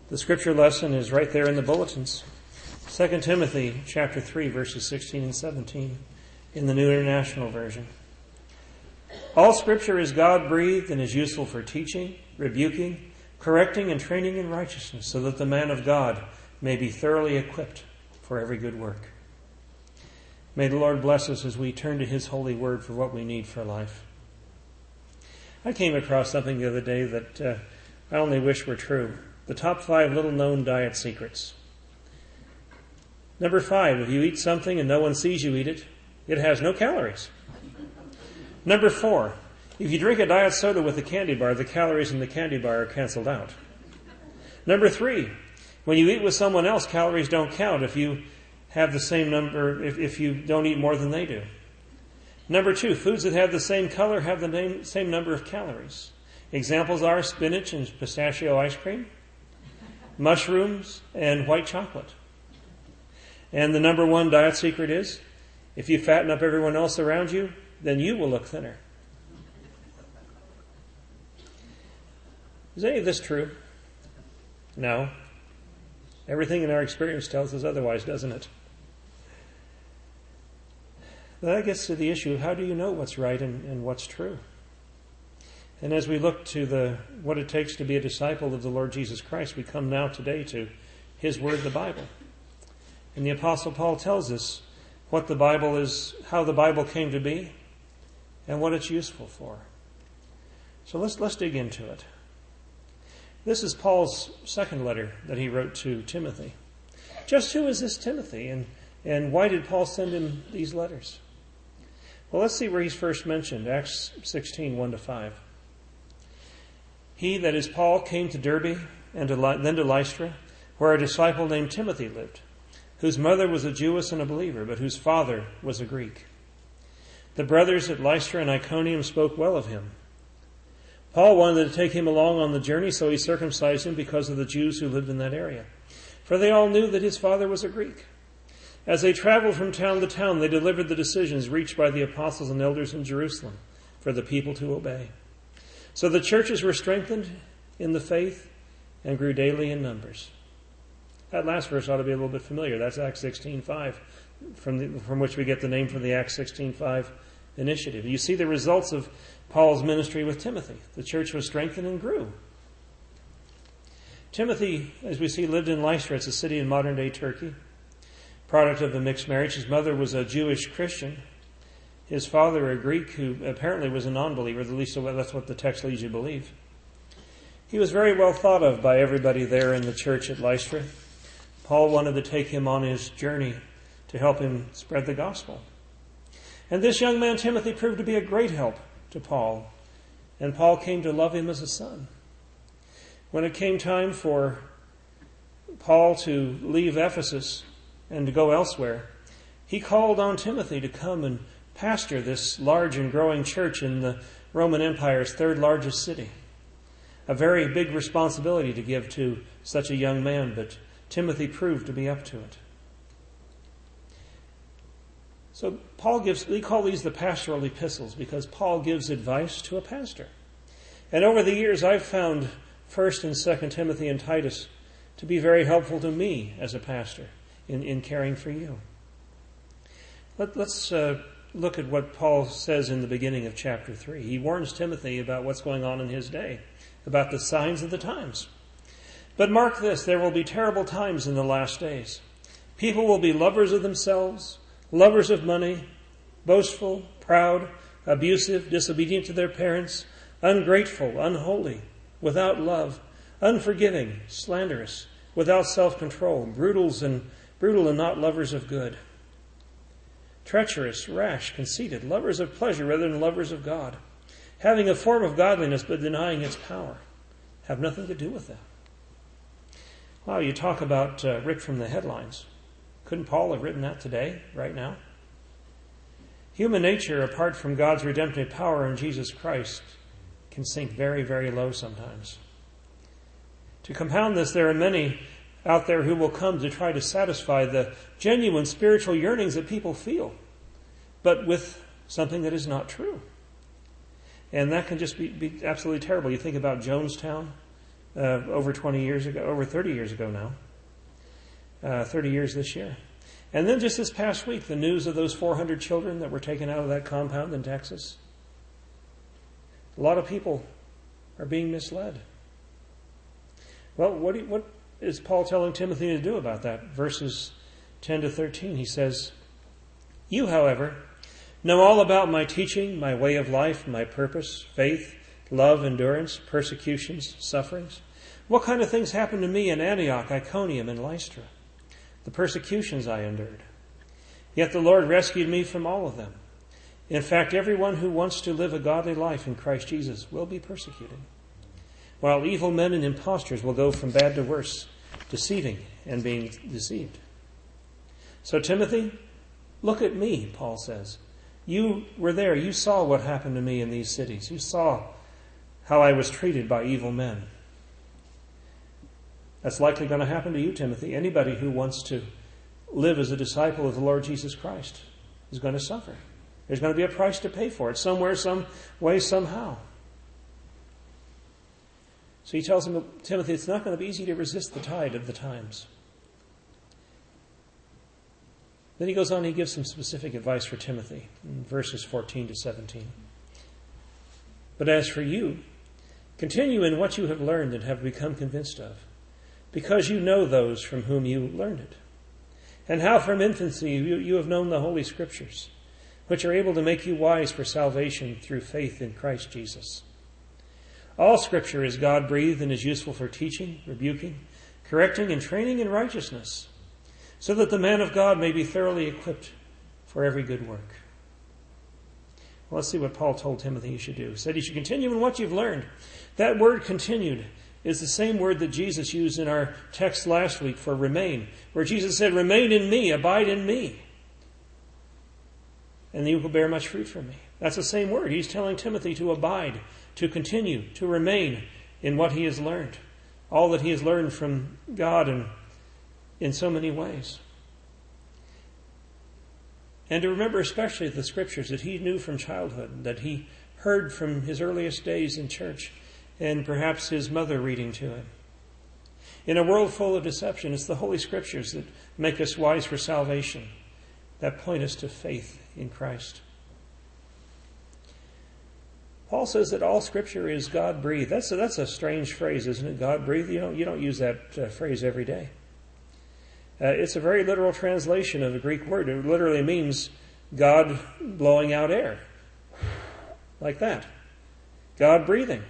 The scripture lesson is right there in the bulletins. 2 Timothy chapter 3, verses 16 and 17 in the New International Version. All scripture is God-breathed and is useful for teaching, rebuking, correcting, and training in righteousness, so that the man of God may be thoroughly equipped for every good work. May the Lord bless us as we turn to His holy word for what we need for life. I came across something the other day that I only wish were true. The top 5 little-known diet secrets. Number 5, if you eat something and no one sees you eat it, it has no calories. Number 4, if you drink a diet soda with a candy bar, the calories in the candy bar are canceled out. Number 3, when you eat with someone else, calories don't count if you have the same number, if you don't eat more than they do. Number 2, foods that have the same color have the same number of calories. Examples are spinach and pistachio ice cream, mushrooms, and white chocolate. And the number 1 diet secret is, if you fatten up everyone else around you, then you will look thinner. Is any of this true? No. Everything in our experience tells us otherwise, doesn't it? That gets to the issue of how do you know what's right and what's true? And as we look to what it takes to be a disciple of the Lord Jesus Christ, we come now today to His Word, the Bible. And the Apostle Paul tells us what the Bible is, how the Bible came to be, and what it's useful for. So let's dig into it. This is Paul's second letter that he wrote to Timothy. Just who is this Timothy, and why did Paul send him these letters? Well, let's see where he's first mentioned, Acts 16, 1-5. He, that is Paul, came to Derbe and then to Lystra, where a disciple named Timothy lived, whose mother was a Jewess and a believer, but whose father was a Greek. The brothers at Lystra and Iconium spoke well of him. Paul wanted to take him along on the journey, so he circumcised him because of the Jews who lived in that area, for they all knew that his father was a Greek. As they traveled from town to town, they delivered the decisions reached by the apostles and elders in Jerusalem for the people to obey. So the churches were strengthened in the faith and grew daily in numbers. That last verse ought to be a little bit familiar. That's Acts 16:5, from which we get the name for the Acts 16:5 initiative. You see the results of Paul's ministry with Timothy. The church was strengthened and grew. Timothy, as we see, lived in Lystra. It's a city in modern-day Turkey, product of a mixed marriage. His mother was a Jewish Christian. His father, a Greek, who apparently was a non-believer. At least that's what the text leads you to believe. He was very well thought of by everybody there in the church at Lystra. Paul wanted to take him on his journey to help him spread the gospel. And this young man, Timothy, proved to be a great help to Paul. And Paul came to love him as a son. When it came time for Paul to leave Ephesus and to go elsewhere, he called on Timothy to come and pastor this large and growing church in the Roman Empire's 3rd largest city. A very big responsibility to give to such a young man, but Timothy proved to be up to it. So we call these the pastoral epistles because Paul gives advice to a pastor. And over the years I've found 1st and 2nd Timothy and Titus to be very helpful to me as a pastor in caring for you. Let's look at what Paul says in the beginning of chapter 3. He warns Timothy about what's going on in his day, about the signs of the times. But mark this, there will be terrible times in the last days. People will be lovers of themselves, lovers of money, boastful, proud, abusive, disobedient to their parents, ungrateful, unholy, without love, unforgiving, slanderous, without self-control, brutal and not lovers of good, treacherous, rash, conceited, lovers of pleasure rather than lovers of God, having a form of godliness but denying its power, have nothing to do with that. Wow, you talk about ripped from the headlines. Couldn't Paul have written that today, right now? Human nature, apart from God's redemptive power in Jesus Christ, can sink very, very low sometimes. To compound this, there are many out there who will come to try to satisfy the genuine spiritual yearnings that people feel, but with something that is not true. And that can just be absolutely terrible. You think about Jonestown over 20 years ago, over 30 years ago now, 30 years this year. And then just this past week, the news of those 400 children that were taken out of that compound in Texas. A lot of people are being misled. Well, what is Paul telling Timothy to do about that? Verses 10 to 13, he says, "You, however, know all about my teaching, my way of life, my purpose, faith, love, endurance, persecutions, sufferings. What kind of things happened to me in Antioch, Iconium, and Lystra? The persecutions I endured. Yet the Lord rescued me from all of them. In fact, everyone who wants to live a godly life in Christ Jesus will be persecuted, while evil men and impostors will go from bad to worse, deceiving and being deceived. So, Timothy, look at me," Paul says. "You were there. You saw what happened to me in these cities. You saw how I was treated by evil men. That's likely going to happen to you, Timothy. Anybody who wants to live as a disciple of the Lord Jesus Christ is going to suffer. There's going to be a price to pay for it, somewhere, some way, somehow." So he tells him, Timothy, it's not going to be easy to resist the tide of the times. Then he goes on, he gives some specific advice for Timothy in verses 14 to 17. "But as for you, continue in what you have learned and have become convinced of, because you know those from whom you learned it, and how from infancy you have known the Holy Scriptures, which are able to make you wise for salvation through faith in Christ Jesus. All Scripture is God-breathed and is useful for teaching, rebuking, correcting, and training in righteousness, so that the man of God may be thoroughly equipped for every good work." Well, let's see what Paul told Timothy he should do. He said he should continue in what you've learned. That word "continued" is the same word that Jesus used in our text last week for remain, where Jesus said, "Remain in me, abide in me, and you will bear much fruit from me." That's the same word. He's telling Timothy to abide, to continue, to remain in what he has learned, all that he has learned from God and in so many ways. And to remember especially the Scriptures that he knew from childhood, that he heard from his earliest days in church, and perhaps his mother reading to him. In a world full of deception, it's the Holy Scriptures that make us wise for salvation, that point us to faith in Christ. Paul says that all Scripture is God-breathed. That's a strange phrase, isn't it? God-breathed. You don't use that phrase every day. It's a very literal translation of the Greek word. It literally means God blowing out air, like that. God breathing.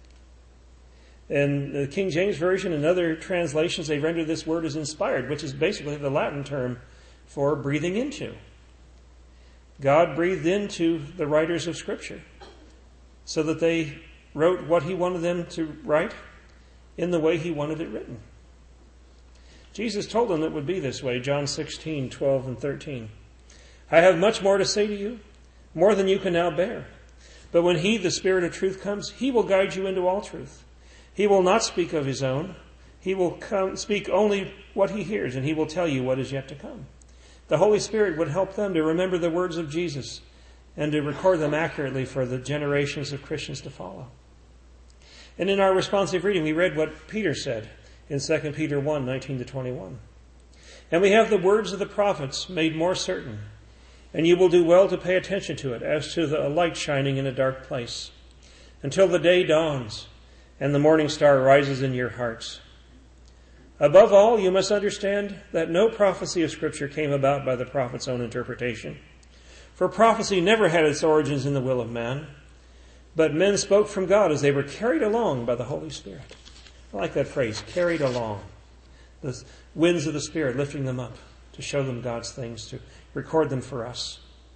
In the King James Version and other translations, they render this word as inspired, which is basically the Latin term for breathing into. God breathed into the writers of Scripture so that they wrote what he wanted them to write in the way he wanted it written. Jesus told them it would be this way, John 16, 12 and 13. "I have much more to say to you, more than you can now bear. But when he, the Spirit of truth, comes, he will guide you into all truth. He will not speak of his own. He will speak only what he hears, and he will tell you what is yet to come." The Holy Spirit would help them to remember the words of Jesus and to record them accurately for the generations of Christians to follow. And in our responsive reading, we read what Peter said in 2 Peter 1, 19 to 21. "And we have the words of the prophets made more certain, and you will do well to pay attention to it as to a light shining in a dark place, until the day dawns and the morning star rises in your hearts. Above all, you must understand that no prophecy of Scripture came about by the prophet's own interpretation. For prophecy never had its origins in the will of man, but men spoke from God as they were carried along by the Holy Spirit." I like that phrase, carried along. The winds of the Spirit lifting them up to show them God's things, to record them for us.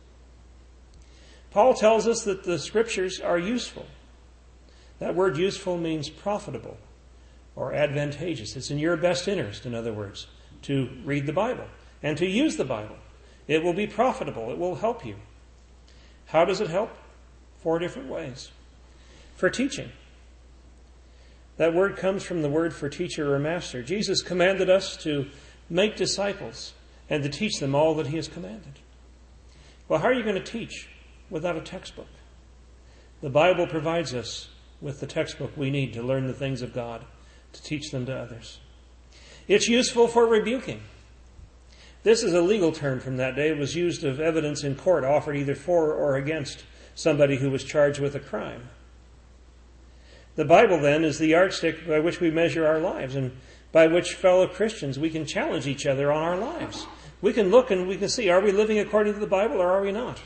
Paul tells us that the Scriptures are useful. That word useful means profitable or advantageous. It's in your best interest, in other words, to read the Bible and to use the Bible. It will be profitable. It will help you. How does it help? 4 different ways. For teaching. That word comes from the word for teacher or master. Jesus commanded us to make disciples and to teach them all that he has commanded. Well, how are you going to teach without a textbook? The Bible provides us with the textbook we need to learn the things of God, to teach them to others. It's useful for rebuking. This is a legal term from that day. It was used of evidence in court offered either for or against somebody who was charged with a crime. The Bible, then, is the yardstick by which we measure our lives and by which fellow Christians we can challenge each other on our lives. We can look and we can see, are we living according to the Bible or are we not?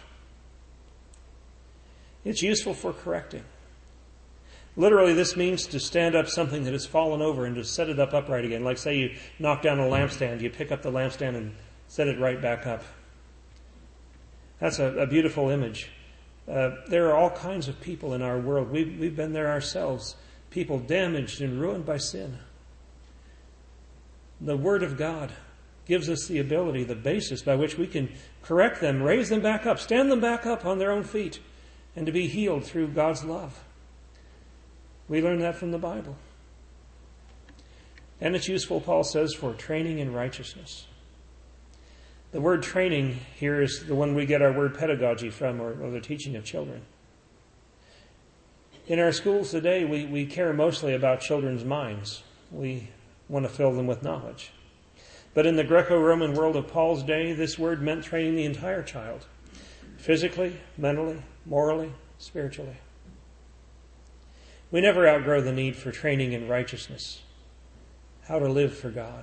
It's useful for correcting. Literally, this means to stand up something that has fallen over and to set it up upright again. Like, say, you knock down a lampstand, you pick up the lampstand and set it right back up. That's a beautiful image. There are all kinds of people in our world. We've been there ourselves. People damaged and ruined by sin. The Word of God gives us the ability, the basis by which we can correct them, raise them back up, stand them back up on their own feet, and to be healed through God's love. We learn that from the Bible. And it's useful, Paul says, for training in righteousness. The word training here is the one we get our word pedagogy from, or the teaching of children. In our schools today, we care mostly about children's minds. We want to fill them with knowledge. But in the Greco-Roman world of Paul's day, this word meant training the entire child. Physically, mentally, morally, spiritually. We never outgrow the need for training in righteousness. How to live for God.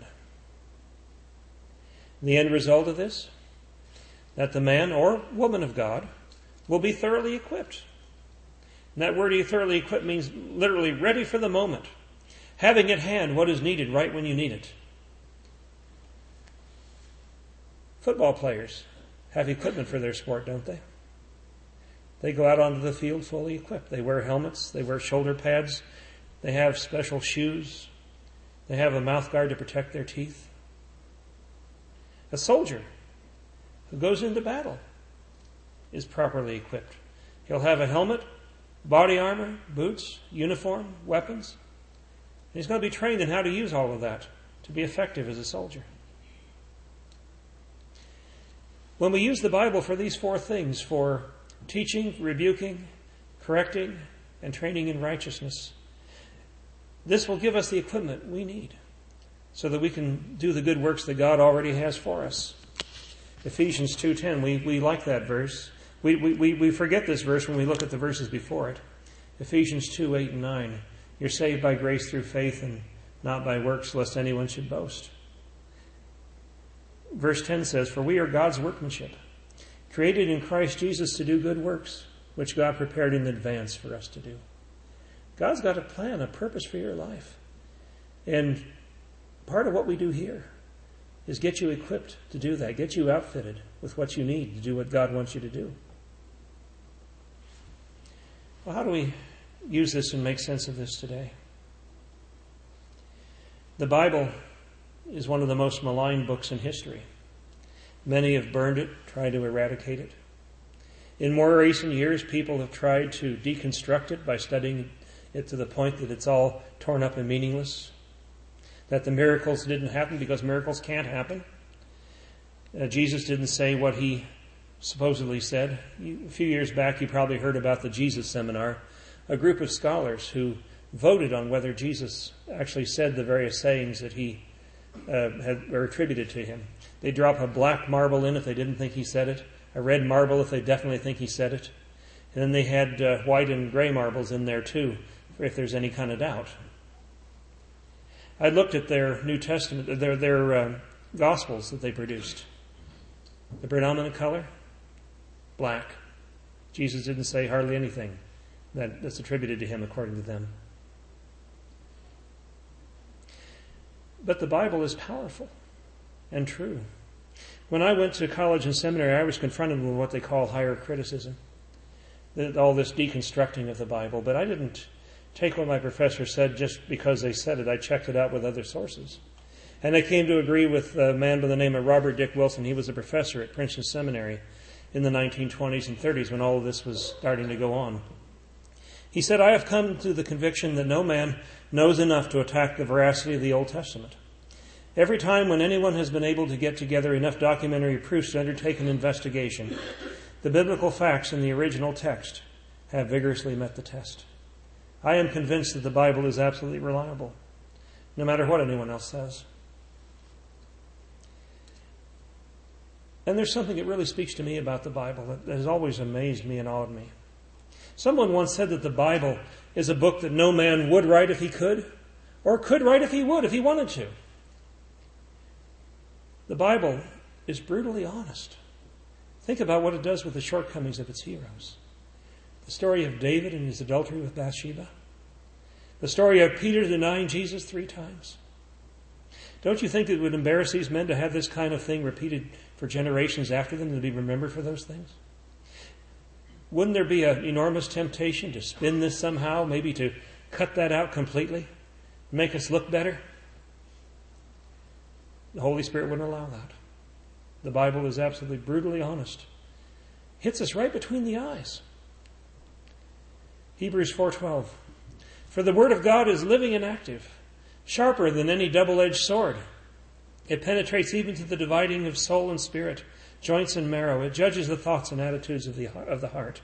The end result of this, that the man or woman of God will be thoroughly equipped. And that word thoroughly equipped means literally ready for the moment. Having at hand what is needed right when you need it. Football players have equipment for their sport, don't they? They go out onto the field fully equipped. They wear helmets. They wear shoulder pads. They have special shoes. They have a mouth guard to protect their teeth. A soldier who goes into battle is properly equipped. He'll have a helmet, body armor, boots, uniform, weapons. And he's going to be trained in how to use all of that to be effective as a soldier. When we use the Bible for these four things, for teaching, rebuking, correcting, and training in righteousness, this will give us the equipment we need so that we can do the good works that God already has for us. Ephesians 2:10, we like that verse. We forget this verse when we look at the verses before it. Ephesians 2:8 and 9. You're saved by grace through faith and not by works, lest anyone should boast. Verse 10 says, for we are God's workmanship, created in Christ Jesus to do good works, which God prepared in advance for us to do. God's got a plan, a purpose for your life. And part of what we do here is get you equipped to do that, get you outfitted with what you need to do what God wants you to do. Well, how do we use this and make sense of this today? The Bible is one of the most maligned books in history. Many have burned it, tried to eradicate it. In more recent years, people have tried to deconstruct it by studying it to the point that it's all torn up and meaningless. That the miracles didn't happen because miracles can't happen. Jesus didn't say what he supposedly said. A few years back, you probably heard about the Jesus Seminar, a group of scholars who voted on whether Jesus actually said the various sayings that he were attributed to him. They drop a black marble in if they didn't think he said it, a red marble if they definitely think he said it, and then they had white and gray marbles in there too, if there's any kind of doubt. I looked at their New Testament, their Gospels that they produced. The predominant color? Black. Jesus didn't say hardly anything that's attributed to him according to them. But the Bible is powerful and true. When I went to college and seminary, I was confronted with what they call higher criticism. All this deconstructing of the Bible. But I didn't take what my professor said just because they said it. I checked it out with other sources. And I came to agree with a man by the name of Robert Dick Wilson. He was a professor at Princeton Seminary in the 1920s and 30s when all of this was starting to go on. He said, I have come to the conviction that no man knows enough to attack the veracity of the Old Testament. Every time when anyone has been able to get together enough documentary proofs to undertake an investigation, the biblical facts in the original text have vigorously met the test. I am convinced that the Bible is absolutely reliable. no matter what anyone else says. And there's something that really speaks to me about the Bible that has always amazed me and awed me. Someone once said that the Bible is a book that no man would write if he could, or could write if he would, if he wanted to. The Bible is brutally honest. Think about what it does with the shortcomings of its heroes. The story of David and his adultery with Bathsheba. The story of Peter denying Jesus 3 times. Don't you think it would embarrass these men to have this kind of thing repeated for generations after them and to be remembered for those things? Wouldn't there be an enormous temptation to spin this somehow, maybe to cut that out completely, make us look better? The Holy Spirit wouldn't allow that. The Bible is absolutely brutally honest. Hits us right between the eyes. Hebrews 4:12. For the Word of God is living and active, sharper than any double-edged sword. It penetrates even to the dividing of soul and spirit, joints and marrow. It judges the thoughts and attitudes of the heart.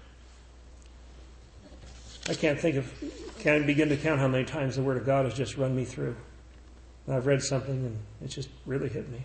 I can't begin to count how many times the Word of God has just run me through. And I've read something and it's just really hit me.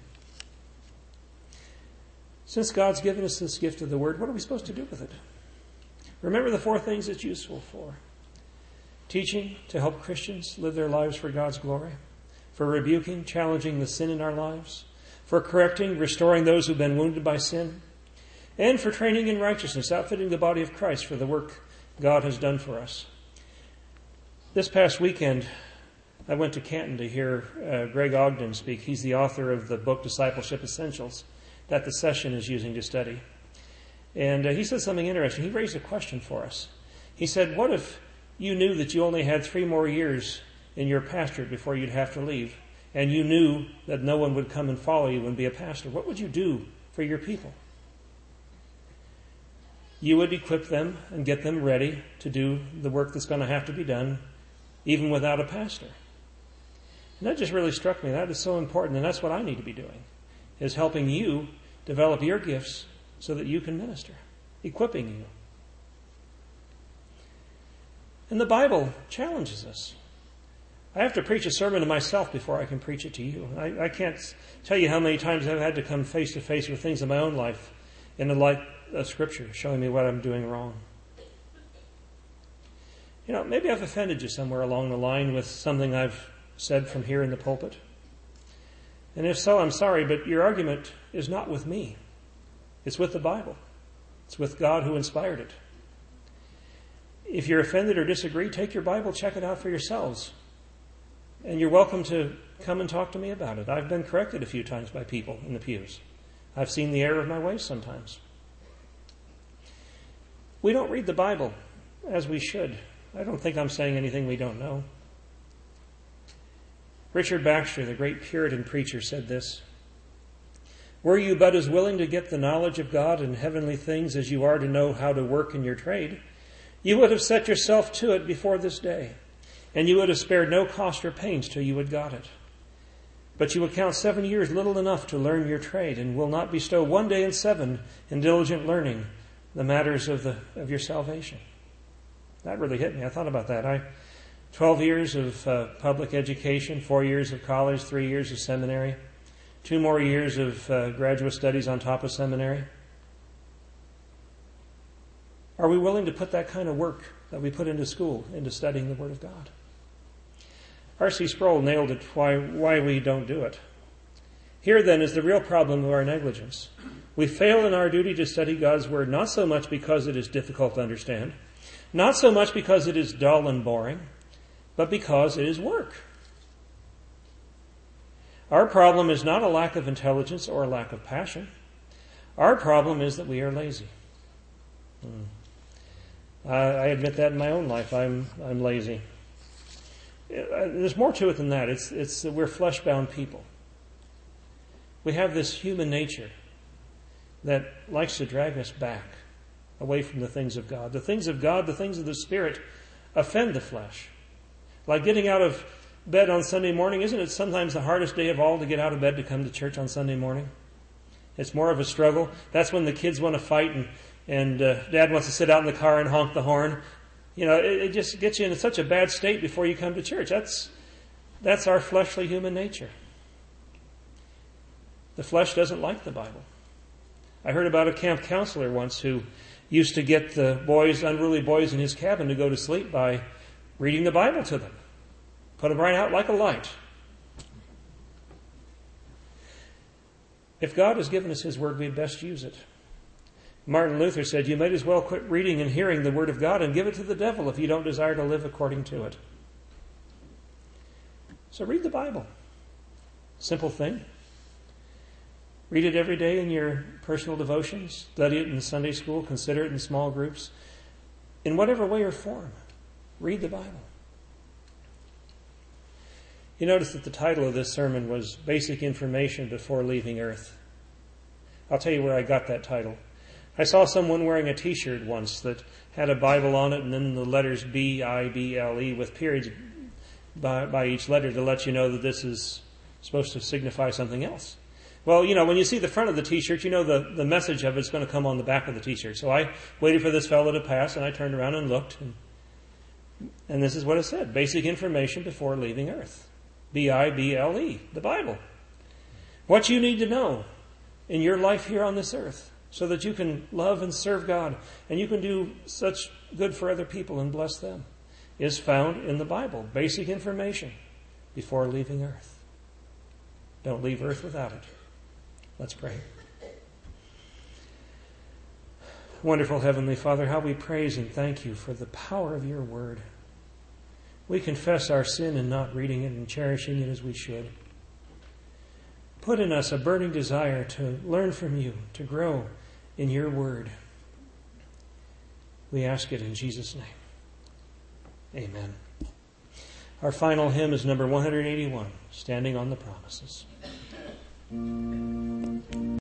Since God's given us this gift of the Word, what are we supposed to do with it? Remember the 4 things it's useful for. Teaching to help Christians live their lives for God's glory. For rebuking, challenging the sin in our lives. For correcting, restoring those who've been wounded by sin. And for training in righteousness, outfitting the body of Christ for the work God has done for us. This past weekend, I went to Canton to hear Greg Ogden speak. He's the author of the book Discipleship Essentials that the session is using to study. And he said something interesting. He raised a question for us. He said, what if you knew that you only had 3 more years in your pastorate before you'd have to leave, and you knew that no one would come and follow you and be a pastor? What would you do for your people? You would equip them and get them ready to do the work that's going to have to be done, even without a pastor. And that just really struck me. That is so important, and that's what I need to be doing, is helping you develop your gifts so that you can minister, equipping you. And the Bible challenges us. I have to preach a sermon to myself before I can preach it to you. I can't tell you how many times I've had to come face to face with things in my own life in the light of Scripture, showing me what I'm doing wrong. You know, maybe I've offended you somewhere along the line with something I've said from here in the pulpit. And if so, I'm sorry, but your argument is not with me. It's with the Bible. It's with God who inspired it. If you're offended or disagree, take your Bible, check it out for yourselves. And you're welcome to come and talk to me about it. I've been corrected a few times by people in the pews. I've seen the error of my ways sometimes. We don't read the Bible as we should. I don't think I'm saying anything we don't know. Richard Baxter, the great Puritan preacher, said this: were you but as willing to get the knowledge of God and heavenly things as you are to know how to work in your trade, you would have set yourself to it before this day, and you would have spared no cost or pains till you had got it. But you would count 7 years little enough to learn your trade, and will not bestow 1 day in 7 in diligent learning the matters of your salvation. That really hit me. I thought about that. 12 years of public education, 4 years of college, 3 years of seminary, 2 more years of graduate studies on top of seminary. Are we willing to put that kind of work that we put into school into studying the Word of God? R.C. Sproul nailed it why we don't do it. Here then is the real problem of our negligence. We fail in our duty to study God's Word not so much because it is difficult to understand, not so much because it is dull and boring, but because it is work. Our problem is not a lack of intelligence or a lack of passion. Our problem is that we are lazy. I admit that in my own life. I'm lazy. There's more to it than that. It's that we're flesh-bound people. We have this human nature that likes to drag us back away from the things of God. The things of God, the things of the Spirit, offend the flesh. Like getting out of bed on Sunday morning, isn't it sometimes the hardest day of all to get out of bed to come to church on Sunday morning? It's more of a struggle. That's when the kids want to fight and Dad wants to sit out in the car and honk the horn. You know, it just gets you in such a bad state before you come to church. That's our fleshly human nature. The flesh doesn't like the Bible. I heard about a camp counselor once who used to get the unruly boys in his cabin to go to sleep by reading the Bible to them. Put them right out like a light. If God has given us His Word, we'd best use it. Martin Luther said, you might as well quit reading and hearing the Word of God and give it to the devil if you don't desire to live according to it. So read the Bible. Simple thing. Read it every day in your personal devotions. Study it in Sunday school. Consider it in small groups. In whatever way or form, read the Bible. You notice that the title of this sermon was Basic Information Before Leaving Earth. I'll tell you where I got that title. I saw someone wearing a t-shirt once that had a Bible on it and then the letters B-I-B-L-E with periods by each letter to let you know that this is supposed to signify something else. Well, when you see the front of the t-shirt, you know the message of it's going to come on the back of the t-shirt. So I waited for this fellow to pass and I turned around and looked. And this is what it said. Basic information before leaving Earth. B-I-B-L-E, the Bible. What you need to know in your life here on this earth so that you can love and serve God and you can do such good for other people and bless them is found in the Bible. Basic information before leaving Earth. Don't leave Earth without it. Let's pray. Wonderful Heavenly Father, how we praise and thank you for the power of your word. We confess our sin in not reading it and cherishing it as we should. Put in us a burning desire to learn from you, to grow in your word. We ask it in Jesus' name. Amen. Our final hymn is number 181, Standing on the Promises.